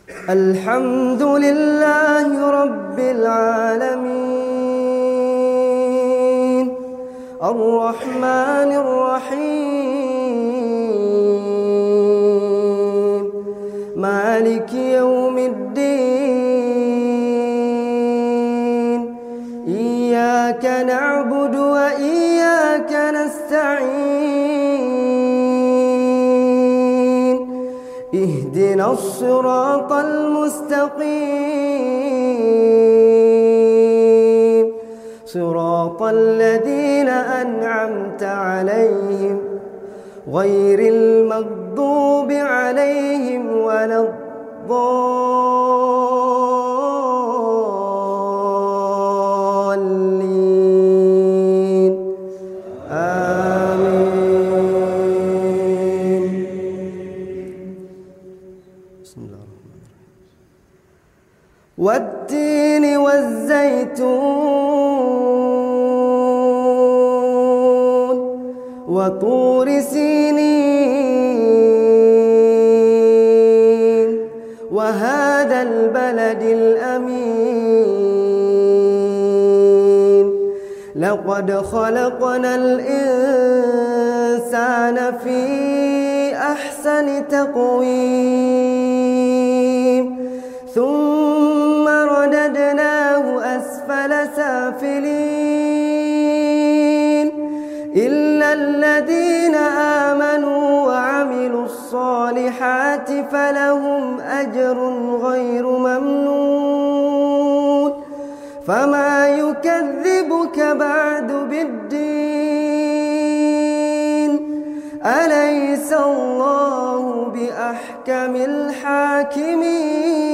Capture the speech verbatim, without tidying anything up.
الحمد لله رب العالمين الرحمن الرحيم مالك يوم الدين إياك نعبد وإياك نستعين اهدنا الصراط المستقيم صراط الذين أنعمت عليهم غير المغضوب عليهم ولا الضالين آمين. بسم الله الرحمن الرحيم. والتين والزيتون وطور سينين وهذا البلد الأمين لقد خلقنا الإنسان في أحسن تقويم ثم رددناه أسفل سافلين إلا الذين آمنوا وعملوا الصالحات فلهم أجر غير ممنون فما يكذبك بعد بالدين أليس الله بأحكم الحاكمين.